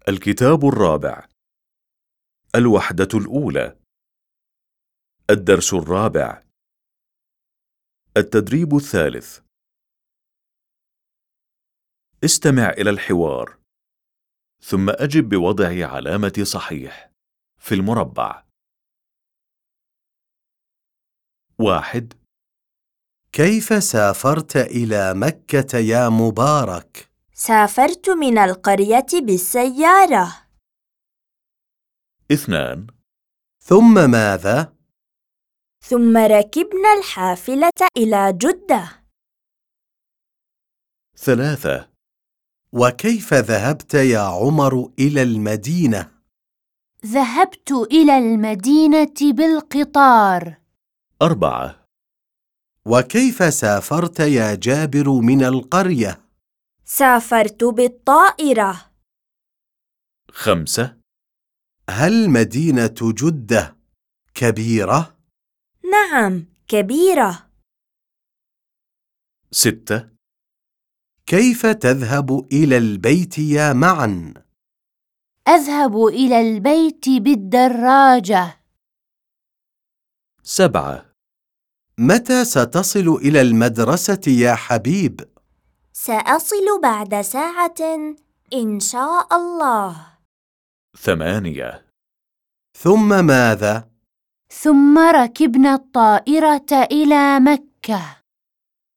الكتاب الرابع. الوحدة الأولى. الدرس الرابع. التدريب الثالث. استمع إلى الحوار، ثم أجب بوضع علامة صحيح في المربع. 1. كيف سافرت إلى مكة يا مبارك؟ سافرت من القرية بالسيارة. 2. ثم ماذا؟ ثم ركبنا الحافلة إلى جدة. 3. وكيف ذهبت يا عمر إلى المدينة؟ ذهبت إلى المدينة بالقطار. 4. وكيف سافرت يا جابر من القرية؟ سافرت بالطائرة. 5. هل مدينة جدة كبيرة؟ نعم، كبيرة. 6. كيف تذهب إلى البيت يا معن؟ أذهب إلى البيت بالدراجة. 7. متى ستصل إلى المدرسة يا حبيب؟ سأصل بعد ساعة إن شاء الله. 8. ثم ماذا؟ ثم ركبنا الطائرة إلى مكة.